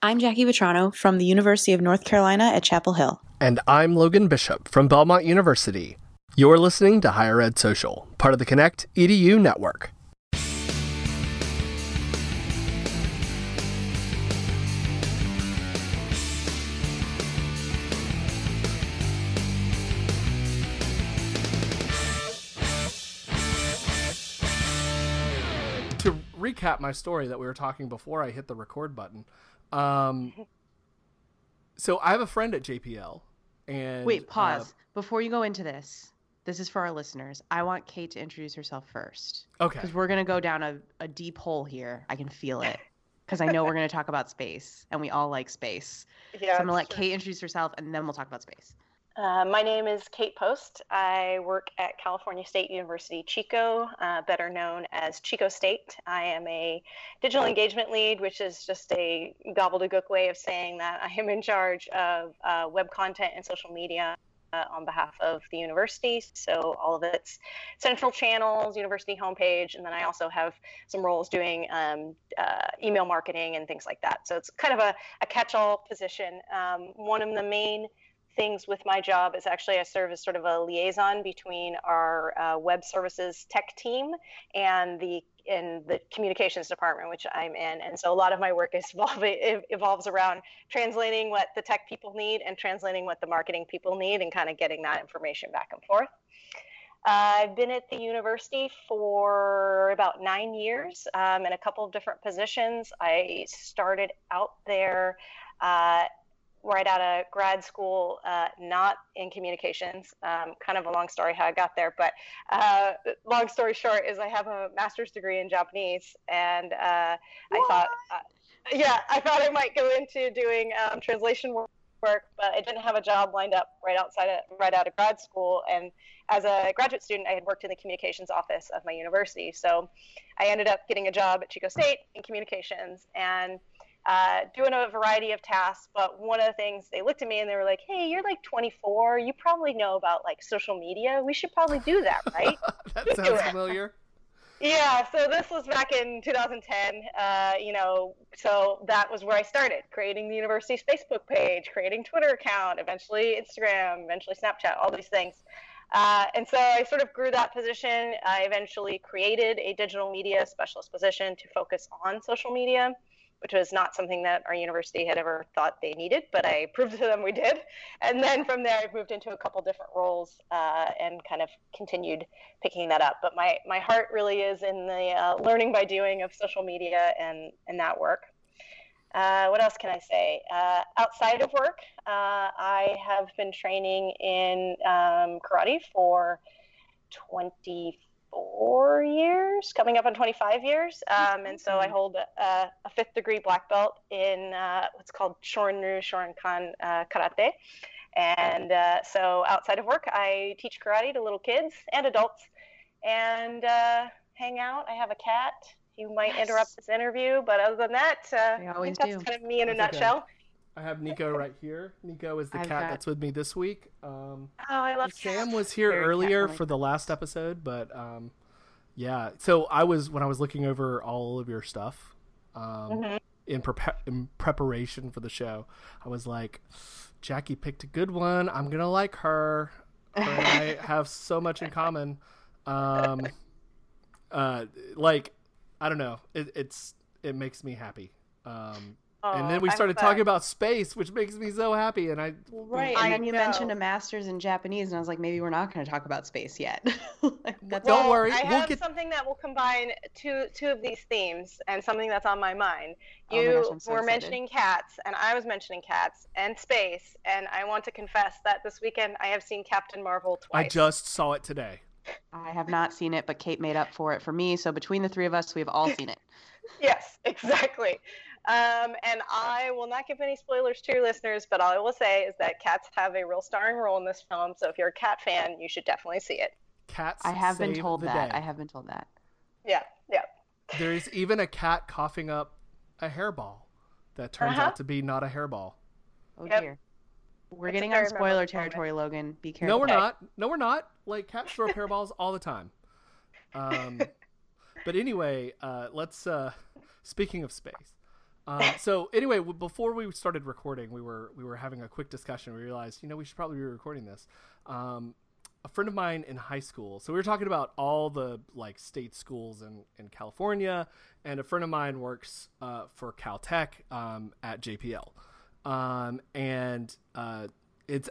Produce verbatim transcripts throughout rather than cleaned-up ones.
I'm Jackie Vetrano from the University of North Carolina at Chapel Hill. And I'm Logan Bishop from Belmont University. You're listening to Higher Ed Social, part of the Connect E D U network. To recap my story that we were talking before I hit the record button. Um, so I have a friend at J P L. And Wait, pause. Uh, Before you go into this, this is for our listeners. I want Kate to introduce herself first. Okay. Because we're going to go down a, a deep hole here. I can feel it. Because I know we're going to talk about space, and we all like space. Yeah, so I'm going to let true. Kate introduce herself, and then we'll talk about space. Uh, my name is Kate Post. I work at California State University, Chico, uh, better known as Chico State. I am a digital engagement lead, which is just a gobbledygook way of saying that I am in charge of uh, web content and social media uh, on behalf of the university. So all of its central channels, university homepage, and then I also have some roles doing um, uh, email marketing and things like that. So it's kind of a, a catch-all position. Um, one of the main things with my job is actually I serve as sort of a liaison between our uh, web services tech team and the in the communications department, which I'm in. And so a lot of my work is evolving, it evolves around translating what the tech people need and translating what the marketing people need and kind of getting that information back and forth. Uh, I've been at the university for about nine years um, in a couple of different positions. I started out there uh, right out of grad school, uh, not in communications. Um, kind of a long story how I got there, but uh, long story short is I have a master's degree in Japanese, and uh, I thought, uh, yeah, I thought I might go into doing um, translation work, but I didn't have a job lined up right outside of, right out of grad school. And as a graduate student, I had worked in the communications office of my university, so I ended up getting a job at Chico State in communications and Uh, doing a variety of tasks, but one of the things, they looked at me and they were like, hey, you're like twenty-four, you probably know about like social media, we should probably do that, right? That You sounds do it. familiar. Yeah, so this was back in two thousand ten, uh, you know, so that was where I started, creating the university's Facebook page, creating Twitter account, eventually Instagram, eventually Snapchat, all these things. Uh, and so I sort of grew that position. I eventually created a digital media specialist position to focus on social media, which was not something that our university had ever thought they needed, but I proved to them we did. And then from there, I've moved into a couple different roles uh, and kind of continued picking that up. But my, my heart really is in the uh, learning by doing of social media and, and that work. Uh, what else can I say? Uh, outside of work, uh, I have been training in um, karate for twenty-four years, coming up on twenty-five years. Um, and so I hold a, a fifth degree black belt in uh, what's called Shorin-ryu Shorinkan uh, Karate. And uh, so outside of work, I teach karate to little kids and adults and uh, hang out. I have a cat. You might Yes. interrupt this interview, but other than that, uh, They I always think that's do. kind of me in a That's okay. nutshell. I have Nico right here. Nico is the I've cat got- that's with me this week. Um, Oh, I love Sam cats. was here Very earlier cat-friendly. for the last episode, but um, yeah. So I was when I was looking over all of your stuff um, Mhm. in, prepa- in preparation for the show, I was like, Jackie picked a good one. I'm gonna like her. Her and I have so much in common. Um, uh, like I don't know. It, it's it makes me happy. Um, and then we I started hope talking that- about space, which makes me so happy. And I Right, I and then you know. mentioned a master's in Japanese, and I was like, maybe we're not going to talk about space yet. Like, that's Don't Well, worry, I we'll have get- something that will combine two two of these themes and something that's on my mind. Oh my You gosh, I'm so were excited. mentioning cats, and I was mentioning cats and space, and I want to confess that this weekend I have seen Captain Marvel twice. I just saw it today. I have not seen it, but Kate made up for it for me. So between the three of us, we have all seen it. Yes, exactly. Um, and I will not give any spoilers to your listeners, but all I will say is that cats have a real starring role in this film. So if you're a cat fan, you should definitely see it. Cats. I have been save told the that. day. I have been told that. Yeah, yeah. There's even a cat coughing up a hairball that turns Uh-huh. out to be not a hairball. Oh Yep. dear. We're It's a getting very on spoiler memorable territory, Logan. Be careful. No, we're Okay. not. No, we're not. Like cats throw hairballs all the time. Um, but anyway, uh, let's. Uh, speaking of space, Um, so anyway, w- before we started recording, we were we were having a quick discussion. We realized, you know, we should probably be recording this. Um, a friend of mine in high school. So we were talking about all the like state schools in, in California, and a friend of mine works uh, for Caltech um, at J P L, um, and uh, it's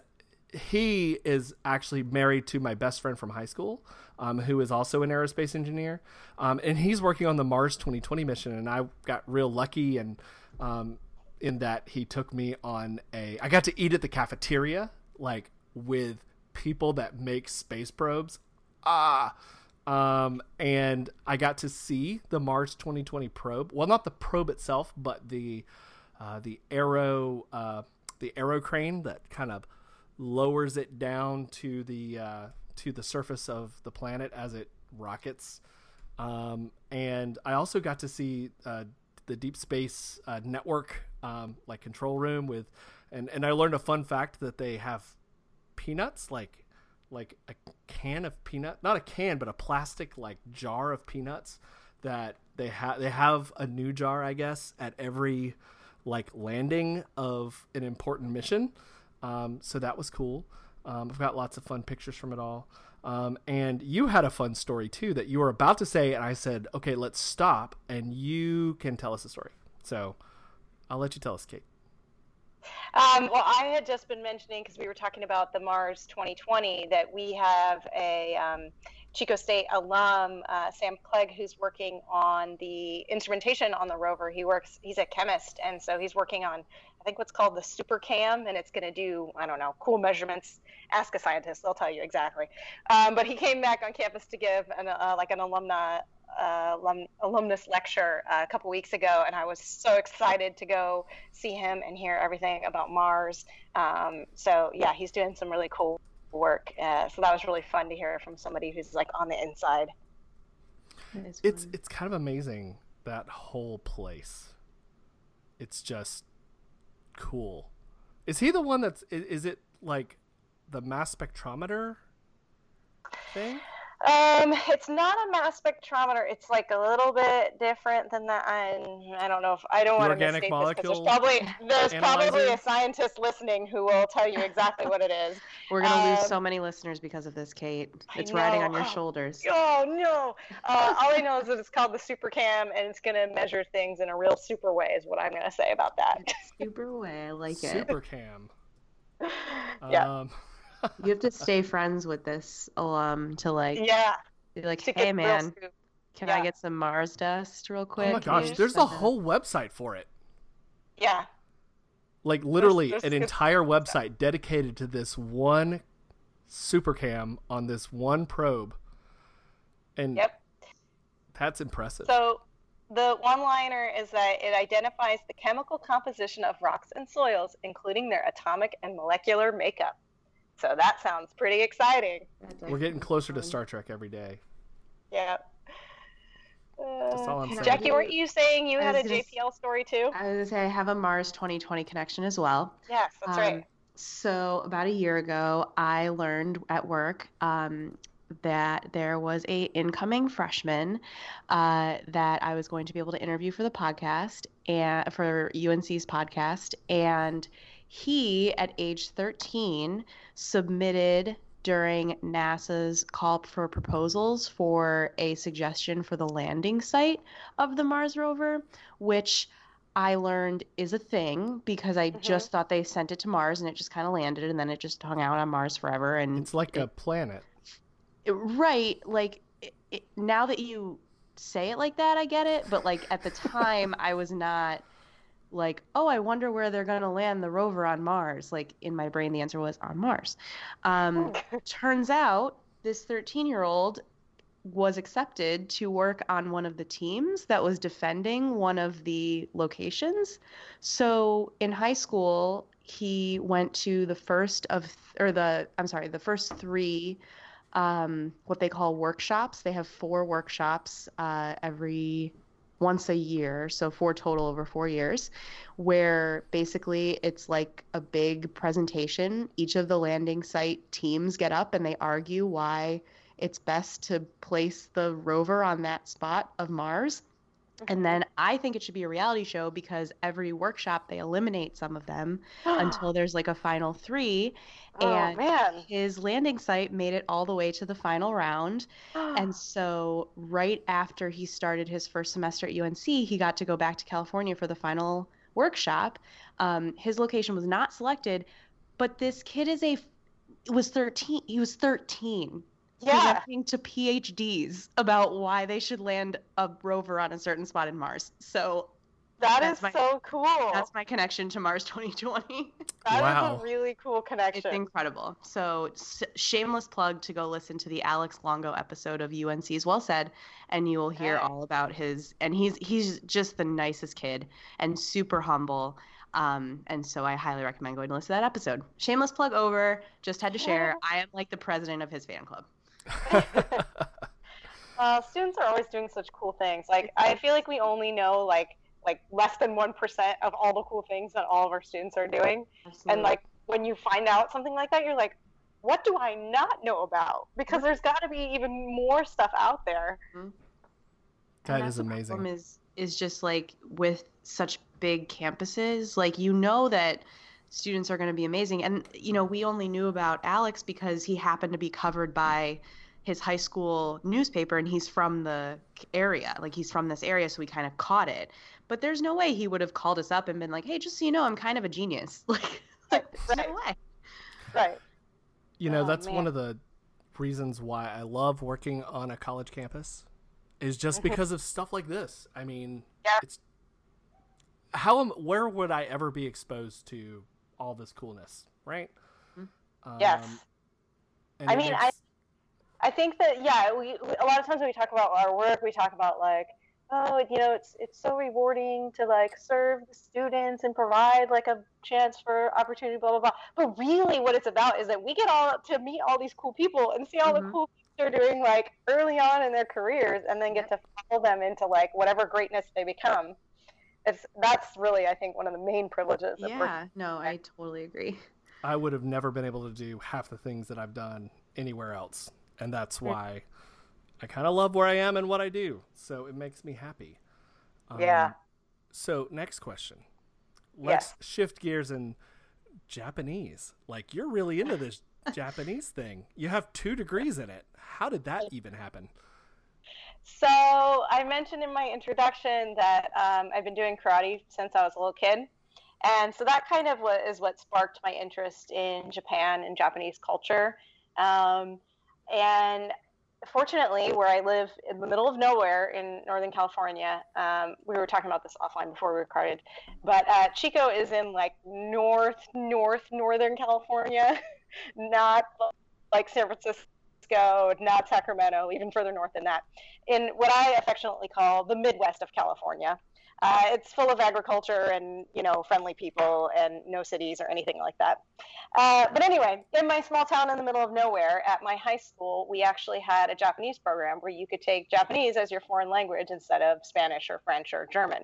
he is actually married to my best friend from high school, um, who is also an aerospace engineer, um, and he's working on the Mars twenty twenty mission. And I got real lucky, and um, in that he took me on a. I got to eat at the cafeteria, like with people that make space probes. Ah, um, and I got to see the Mars twenty twenty probe. Well, not the probe itself, but the uh, the aero uh, the aero crane that kind of lowers it down to the uh, to the surface of the planet as it rockets. Um, and I also got to see uh, the Deep Space uh, Network um, like control room with, and, and I learned a fun fact that they have peanuts, like like a can of peanut, not a can, but a plastic like jar of peanuts that they have. They have a new jar, I guess, at every like landing of an important mission. Um, so that was cool. Um, I've got lots of fun pictures from it all. Um, and you had a fun story too that you were about to say, and I said, okay, let's stop, and you can tell us a story. So I'll let you tell us, Kate. Um, well, I had just been mentioning, because we were talking about the Mars twenty twenty, that we have a um, Chico State alum, uh, Sam Clegg, who's working on the instrumentation on the rover. He works, he's a chemist, and so he's working on, I think, what's called the Super Cam, and it's going to do, I don't know, cool measurements. Ask a scientist, they'll tell you exactly. Um, but he came back on campus to give an, uh, like an alumna, uh, alum, alumnus lecture uh, a couple weeks ago, and I was so excited to go see him and hear everything about Mars. Um, so yeah, he's doing some really cool work. Uh, so that was really fun to hear from somebody who's like on the inside. It's it's kind of amazing, that whole place. It's just cool. Is he the one that's is, is it like the mass spectrometer thing? Um, it's not a mass spectrometer. It's like a little bit different than that. I, I don't know if I don't The want to organic misstate this, 'cause there's molecule probably there's probably analyzer? a scientist listening who will tell you exactly what it is. We're gonna lose Um, so many listeners because of this, Kate. I It's riding know. on your Oh, shoulders. Oh no! Uh, all I know is that it's called the Super Cam, and it's going to measure things in a real super way. Is what I'm going to say about that. Super way, I like it. Super Cam. Yeah. Um, You have to stay friends with this alum to like Yeah. be like, To get hey the real man, scoop. can Yeah. I get some Mars dust real quick? oh my Can you gosh, just there's a send that?" whole website for it. Yeah. Like literally there's an good entire website dedicated to this one Super Cam on this one probe. And Yep. that's impressive. So the one-liner is that it identifies the chemical composition of rocks and soils, including their atomic and molecular makeup. So that sounds pretty exciting. We're getting closer to Star Trek every day. Yeah. That's all I'm Uh, saying. Jackie, weren't you saying you I had was a gonna J P L story too? I was gonna say I have a Mars twenty twenty connection as well. Yes, that's Um, right. So about a year ago, I learned at work um, that there was a incoming freshman uh, that I was going to be able to interview for the podcast and for U N C's podcast, and he, at age thirteen, submitted during NASA's call for proposals for a suggestion for the landing site of the Mars rover, which I learned is a thing because I Mhm. just thought they sent it to Mars and it just kind of landed and then it just hung out on Mars forever. And It's like it, a planet. it- right, like it, it, now that you say it like that, I get it. But like at the time, I was not like, oh, I wonder where they're going to land the rover on Mars. Like in my brain, the answer was on Mars. Um, turns out this thirteen year old was accepted to work on one of the teams that was defending one of the locations. So in high school, he went to the first of, or the, I'm sorry, the first three, um, what they call workshops. They have four workshops uh, every once a year, so four total over four years, where basically it's like a big presentation. Each of the landing site teams get up and they argue why it's best to place the rover on that spot of Mars. And then I think it should be a reality show because every workshop they eliminate some of them until there's like a final three. Oh, And man. his landing site made it all the way to the final round. And so right after he started his first semester at U N C, he got to go back to California for the final workshop. Um, his location was not selected, but this kid is a was thirteen. He was thirteen. Yeah. Presenting to PhDs about why they should land a rover on a certain spot in Mars. So That That's is my- so cool. that's my connection to Mars twenty twenty. That is Wow. a really cool connection. It's incredible. So s- shameless plug to go listen to the Alex Longo episode of U N C's Well Said, and you will hear Okay. all about his. And he's he's just the nicest kid and super humble. Um, and so I highly recommend going to listen to that episode. Shameless plug over. Just had to share. I am like the president of his fan club. uh, students are always doing such cool things. Like, I feel like we only know like like less than one percent of all the cool things that all of our students are doing. And like when you find out something like that, you're like, what do I not know about? Because there's got to be even more stuff out there. That And is that's the problem amazing. Is is just like with such big campuses, like you know that students are going to be amazing, and you know we only knew about Alex because he happened to be covered by his high school newspaper, and he's from the area, like he's from this area, so we kind of caught it. But there's no way he would have called us up and been like, "Hey, just so you know, I'm kind of a genius." Like, like there's no way. Right. You know, Oh, that's one man. of the reasons why I love working on a college campus is just Mhm. because of stuff like this. I mean, Yeah. it's how am where would I ever be exposed to all this coolness, right? Mhm. Um, Yes. and I it mean, makes- I think that, yeah, we, a lot of times when we talk about our work, we talk about like, oh, you know, it's it's so rewarding to like serve the students and provide like a chance for opportunity, blah, blah, blah. But really what it's about is that we get all to meet all these cool people and see all Mhm. the cool things they're doing like early on in their careers and then get to follow them into like whatever greatness they become. It's That's really, I think, one of the main privileges. of working. Yeah, no, I totally agree. I would have never been able to do half the things that I've done anywhere else. And that's Mm. why I kind of love where I am and what I do. So it makes me happy. Um, Yeah. So next question. Let's Yes. shift gears in Japanese. Like, you're really into this Japanese thing. You have two degrees in it. How did that even happen? So I mentioned in my introduction that um, I've been doing karate since I was a little kid. And so that kind of what is what sparked my interest in Japan and Japanese culture. Um, and fortunately, where I live in the middle of nowhere in Northern California, um, we were talking about this offline before we recorded, but uh, Chico is in like north, north, Northern California, not like San Francisco, not Sacramento, even further north than that, in what I affectionately call the Midwest of California. Uh, it's full of agriculture and, you know, friendly people and no cities or anything like that. Uh, but anyway, in my small town in the middle of nowhere, at my high school, we actually had a Japanese program where you could take Japanese as your foreign language instead of Spanish or French or German.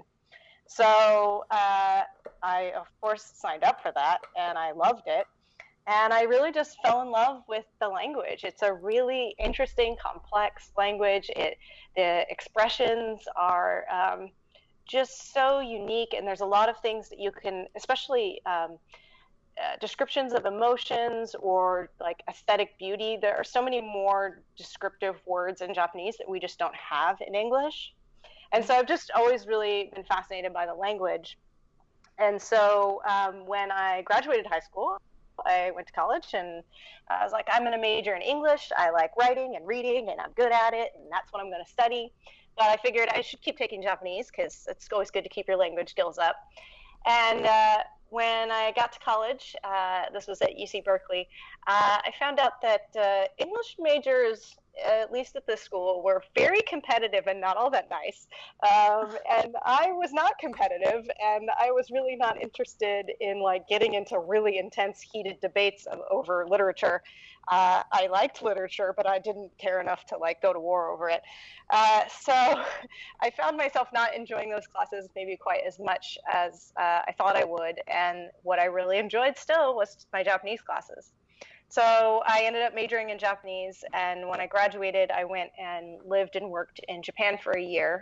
So uh, I, of course, signed up for that, and I loved it. And I really just fell in love with the language. It's a really interesting, complex language. It, the expressions are um, just so unique, and there's a lot of things that you can, especially um, uh, descriptions of emotions or like aesthetic beauty. There are so many more descriptive words in Japanese that we just don't have in English. And so I've just always really been fascinated by the language. And so um, when I graduated high school, I went to college, and I was like, I'm going to major in English. I like writing and reading, and I'm good at it, and that's what I'm going to study. But I figured I should keep taking Japanese because it's always good to keep your language skills up. And uh, when I got to college, uh, this was at U C Berkeley, uh, I found out that uh, English majors, at least at this school, were very competitive and not all that nice. Um, and I was not competitive, and I was really not interested in like getting into really intense, heated debates of, over literature. Uh, I liked literature, but I didn't care enough to like go to war over it. Uh, so I found myself not enjoying those classes maybe quite as much as uh, I thought I would. And what I really enjoyed still was my Japanese classes. So I ended up majoring in Japanese, and when I graduated, I went and lived and worked in Japan for a year.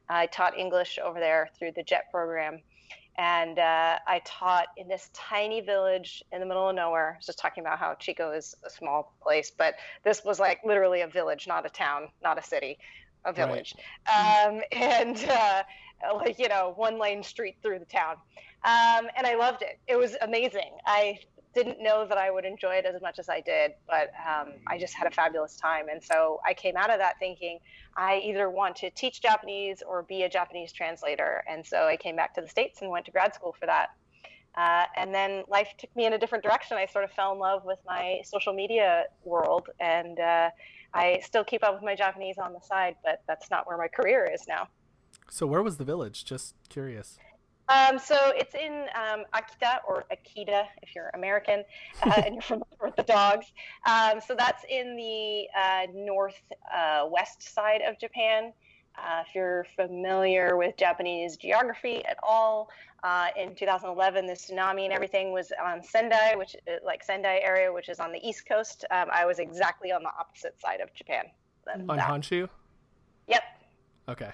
I taught English over there through the JET program. And uh, I taught in this tiny village in the middle of nowhere. I was just talking about how Chico is a small place, but this was like literally a village, not a town, not a city, a village. Right. Um, and uh, like, you know, one lane street through the town. Um, and I loved it. It was amazing. I didn't know that I would enjoy it as much as I did, but um, I just had a fabulous time. And so I came out of that thinking, I either want to teach Japanese or be a Japanese translator. And so I came back to the States and went to grad school for that. Uh, and then life took me in a different direction. I sort of fell in love with my social media world, and uh, I still keep up with my Japanese on the side, but that's not where my career is now. So where was the village? Just curious. Um, so it's in um, Akita, or Akita if you're American, uh, and you're familiar with the dogs. Um, so that's in the uh, north uh, west side of Japan. Uh, if you're familiar with Japanese geography at all, uh, in two thousand eleven, the tsunami and everything was on Sendai, which like Sendai area, which is on the east coast. Um, I was exactly on the opposite side of Japan. On that. Honshu? Yep. Okay.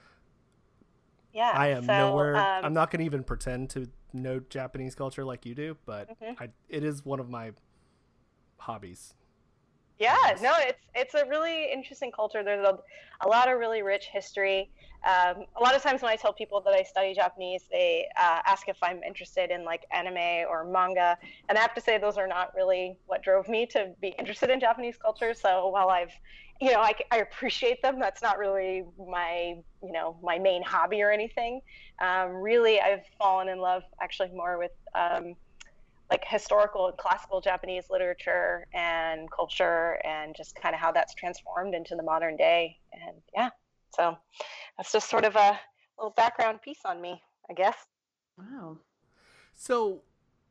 Yeah, I am so, nowhere. Um, I'm not going to even pretend to know Japanese culture like you do, but mm-hmm. I, it is one of my hobbies. Yeah, no, it's it's a really interesting culture. There's a, a lot of really rich history. Um, a lot of times when I tell people that I study Japanese, they uh, ask if I'm interested in like anime or manga, and I have to say those are not really what drove me to be interested in Japanese culture. So while I've, you know, I, I appreciate them, that's not really my, you know, my main hobby or anything. Um, really, I've fallen in love actually more with um, like historical and classical Japanese literature and culture, and just kind of how that's transformed into the modern day. And yeah, so that's just sort of a little background piece on me, I guess. Wow. So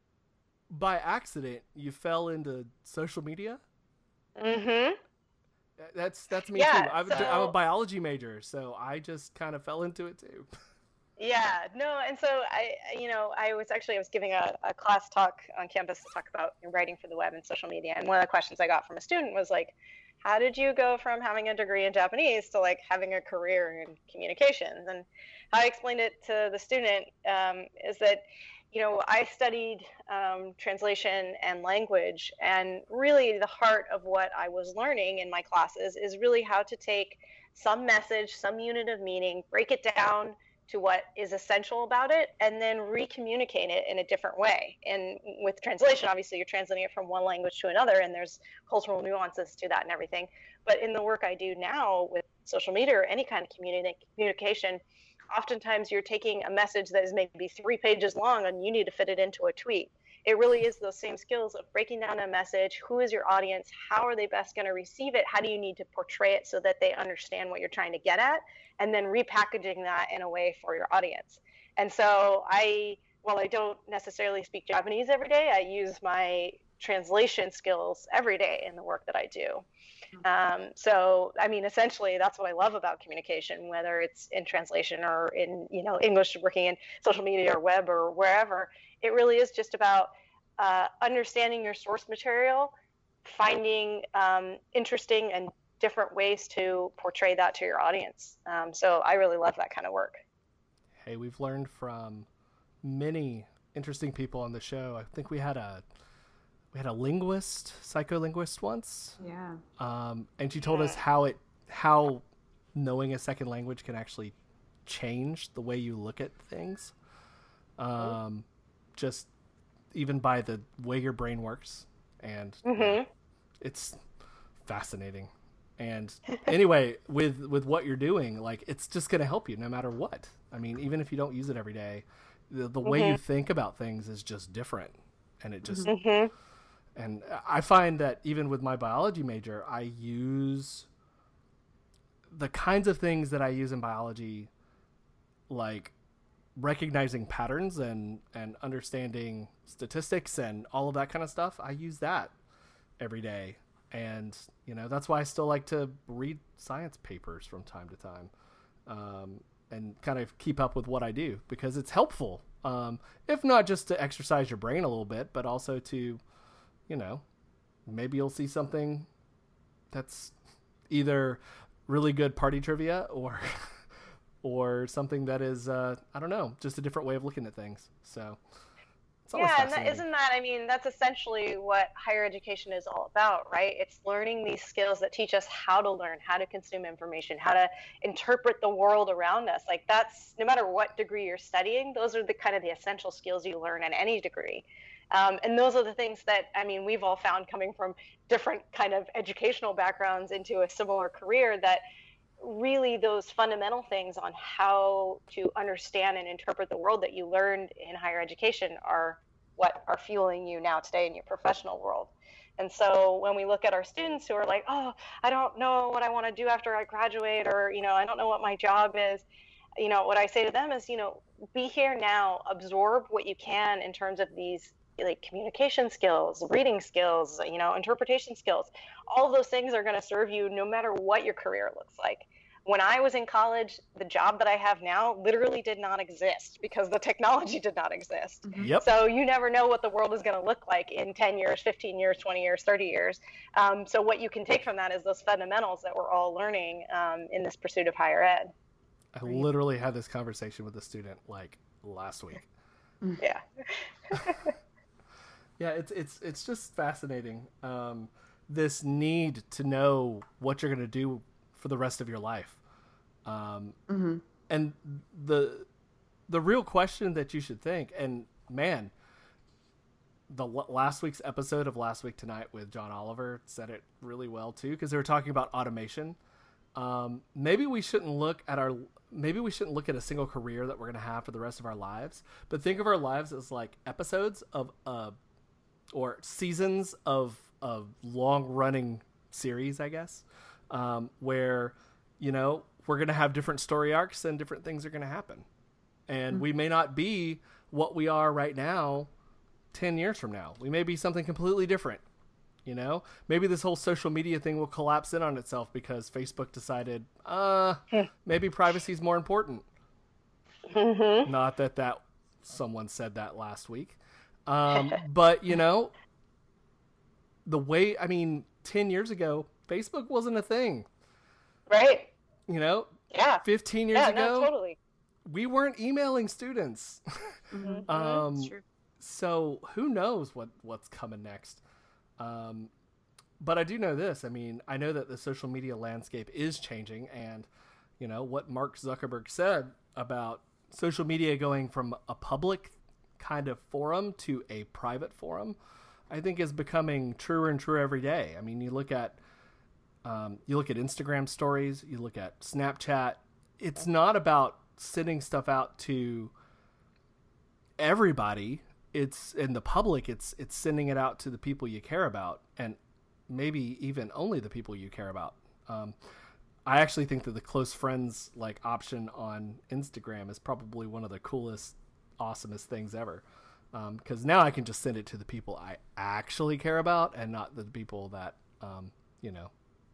by accident, you fell into social media? Mm-hmm. That's that's me yeah, too. I'm, so... I'm a biology major, so I just kind of fell into it too. Yeah, no, and so I, you know, I was actually, I was giving a, a class talk on campus to talk about writing for the web and social media, and one of the questions I got from a student was like, how did you go from having a degree in Japanese to like having a career in communications? And how I explained it to the student um, is that, you know, I studied um, translation and language, and really the heart of what I was learning in my classes is really how to take some message, some unit of meaning, break it down to what is essential about it, and then re-communicate it in a different way. And with translation, obviously you're translating it from one language to another, and there's cultural nuances to that and everything. But in the work I do now with social media or any kind of communi- communication, oftentimes you're taking a message that is maybe three pages long and you need to fit it into a tweet. It really is those same skills of breaking down a message. Who is your audience? How are they best going to receive it? How do you need to portray it so that they understand what you're trying to get at? And then repackaging that in a way for your audience. And so I, while I don't necessarily speak Japanese every day, I use my translation skills every day in the work that I do. Um, so, I mean, essentially, that's what I love about communication, whether it's in translation or in, you know, English, working in social media or web or wherever. It really is just about uh, understanding your source material, finding um, interesting and different ways to portray that to your audience. Um, so I really love that kind of work. Hey, we've learned from many interesting people on the show. I think we had a we had a linguist, psycholinguist once. Yeah. Um, and she told us how it how knowing a second language can actually change the way you look at things. Um, just even by the way your brain works, and mm-hmm. yeah, it's fascinating. And anyway, with with what you're doing, like, it's just going to help you no matter what. I mean, even if you don't use it every day, the, the mm-hmm. way you think about things is just different. And it just, mm-hmm. and I find that even with my biology major, I use the kinds of things that I use in biology, like recognizing patterns and, and understanding statistics and all of that kind of stuff. I use that every day. And, you know, that's why I still like to read science papers from time to time, um, and kind of keep up with what I do, because it's helpful, um, if not just to exercise your brain a little bit, but also to, you know, maybe you'll see something that's either really good party trivia or or something that is, uh, I don't know, just a different way of looking at things. So it's always Yeah, and that, fascinating. isn't that, I mean, that's essentially what higher education is all about, right? It's learning these skills that teach us how to learn, how to consume information, how to interpret the world around us. Like that's, no matter what degree you're studying, those are the kind of the essential skills you learn at any degree. Um, and those are the things that, I mean, we've all found coming from different kind of educational backgrounds into a similar career, that really those fundamental things on how to understand and interpret the world that you learned in higher education are what are fueling you now today in your professional world. And so when we look at our students who are like, oh, I don't know what I want to do after I graduate, or, you know, I don't know what my job is, you know, what I say to them is, you know, be here now, absorb what you can in terms of these like communication skills, reading skills, you know, interpretation skills. All of those things are going to serve you no matter what your career looks like. When I was in college, the job that I have now literally did not exist because the technology did not exist. Mm-hmm. Yep. So you never know what the world is going to look like in ten years, fifteen years, twenty years, thirty years. Um, so what you can take from that is those fundamentals that we're all learning um, in this pursuit of higher ed. I literally had this conversation with a student like last week. Yeah. Yeah, it's it's it's just fascinating. Um, this need to know what you're going to do for the rest of your life, um, Mm-hmm. and the the real question that you should think. And man, the l- last week's episode of Last Week Tonight with John Oliver said it really well too, because they were talking about automation. Um, maybe we shouldn't look at our maybe we shouldn't look at a single career that we're going to have for the rest of our lives, but think of our lives as like episodes of a or seasons of of long running series, I guess, um, where, you know, we're going to have different story arcs and different things are going to happen. And mm-hmm. we may not be what we are right now ten years from now. We may be something completely different. You know, maybe this whole social media thing will collapse in on itself because Facebook decided, uh, maybe privacy is more important. Mm-hmm. Not that that someone said that last week. Um, but, you know, the way, I mean, ten years ago, Facebook wasn't a thing. Right. You know, yeah. fifteen years yeah, ago, no, totally. we weren't emailing students. Mm-hmm. um, That's true. So who knows what, what's coming next? Um, but I do know this. I mean, I know that the social media landscape is changing, and, you know, what Mark Zuckerberg said about social media going from a public kind of forum to a private forum, I think is becoming truer and truer every day. I mean, you look at, um, you look at Instagram stories, you look at Snapchat. It's not about sending stuff out to everybody. It's in the public. It's, it's sending it out to the people you care about, and maybe even only the people you care about. Um, I actually think that the close friends like option on Instagram is probably one of the coolest, awesomest things ever. Um, cause now I can just send it to the people I actually care about and not the people that, um, you know.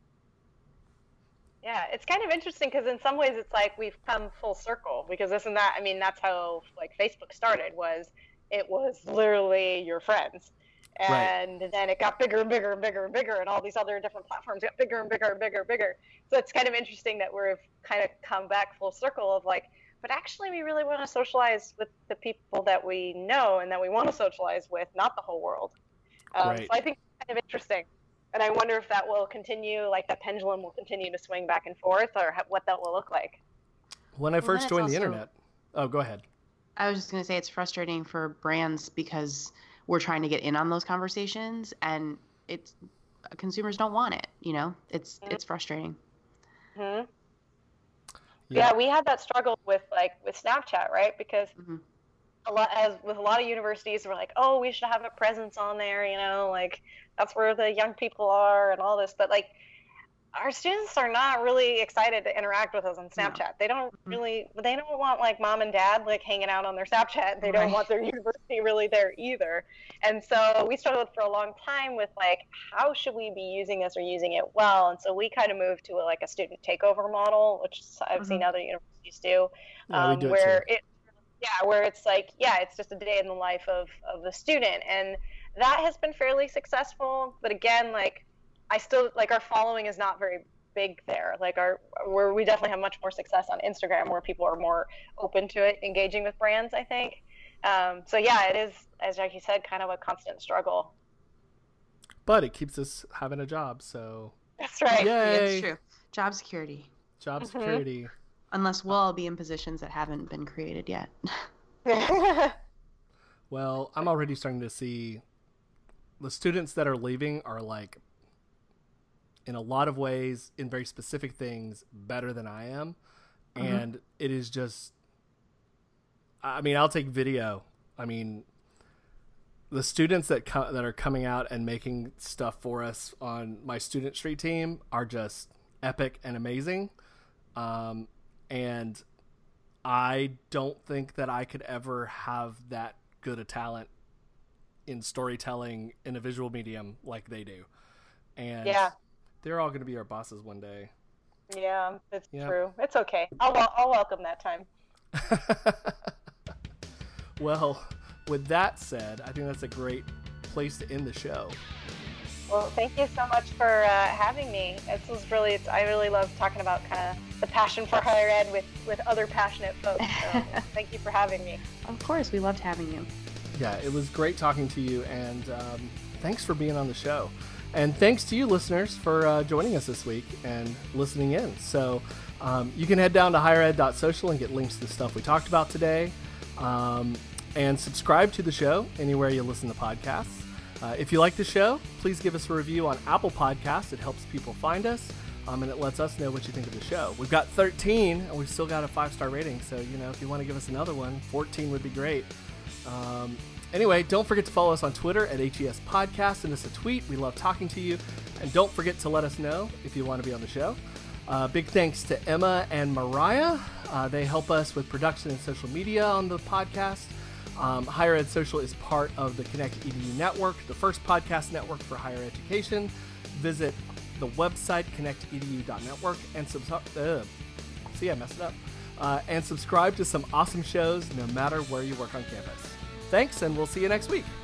Yeah, it's kind of interesting because in some ways it's like we've come full circle, because isn't that, I mean, that's how like Facebook started, was it was literally your friends. And right. then it got bigger and bigger and bigger and bigger, and all these other different platforms got bigger and bigger and bigger and bigger. So it's kind of interesting that we've kind of come back full circle of like, but actually we really want to socialize with the people that we know and that we want to socialize with, not the whole world. Um, right. So I think it's kind of interesting. And I wonder if that will continue, like the pendulum will continue to swing back and forth, or ha- what that will look like. When I Well, first then joined it's the also- internet. Oh, go ahead. I was just going to say it's frustrating for brands because we're trying to get in on those conversations, and it's consumers don't want it. You know, it's Mhm. it's frustrating. Mm-hmm. Yeah. Yeah, we had that struggle with like with Snapchat, right? Because Mhm. a lot, as with a lot of universities, we're like, oh, we should have a presence on there, you know, like that's where the young people are and all this. But like, our students are not really excited to interact with us on Snapchat. They don't Mhm. really, they don't want like mom and dad like hanging out on their Snapchat. They don't Right. want their university really there either. And so we struggled for a long time with like, how should we be using this or using it well? And so we kind of moved to a, like a student takeover model, which I've seen other universities do, Yeah, we um, do it where too. it, yeah, where it's like, yeah, it's just a day in the life of, of the student. And that has been fairly successful. But again, like, I still, like, our following is not very big there. Like our, where we definitely have much more success on Instagram, where people are more open to it, engaging with brands, I think. Um, so yeah, it is, as Jackie said, kind of a constant struggle. But it keeps us having a job, so. That's right. Yay. It's true. Job security. Job Mm-hmm. security. Unless we'll all be in positions that haven't been created yet. Well, I'm already starting to see the students that are leaving are like, in a lot of ways, in very specific things, better than I am. Mm-hmm. And it is just, I mean, I'll take video. I mean, the students that co- that are coming out and making stuff for us on my Student Street team are just epic and amazing. Um, and I don't think that I could ever have that good a talent in storytelling in a visual medium like they do. And yeah, they're all going to be our bosses one day. Yeah, it's yeah. true. It's okay. I'll, I'll welcome that time. Well, with that said, I think that's a great place to end the show. Well, thank you so much for uh, having me. This was really, it's, I really love talking about kind of the passion for higher ed with, with other passionate folks. So thank you for having me. Of course, we loved having you. Yeah, it was great talking to you, and um, thanks for being on the show. And thanks to you listeners for uh, joining us this week and listening in. So um, you can head down to higher ed dot social and get links to the stuff we talked about today. Um, and subscribe to the show anywhere you listen to podcasts. Uh, if you like the show, please give us a review on Apple Podcasts. It helps people find us, um, and it lets us know what you think of the show. We've got thirteen, and we've still got a five-star rating. So, you know, if you want to give us another one, fourteen would be great. Um, anyway, don't forget to follow us on Twitter at H E S Podcast. Send us a tweet. We love talking to you. And don't forget to let us know if you want to be on the show. Uh, big thanks to Emma and Mariah. Uh, they help us with production and social media on the podcast. Um, Higher Ed Social is part of the Connect E D U network, the first podcast network for higher education. Visit the website connect e d u dot network and subscribe. Uh, see, I messed it up. Uh, and subscribe to some awesome shows no matter where you work on campus. Thanks, and we'll see you next week.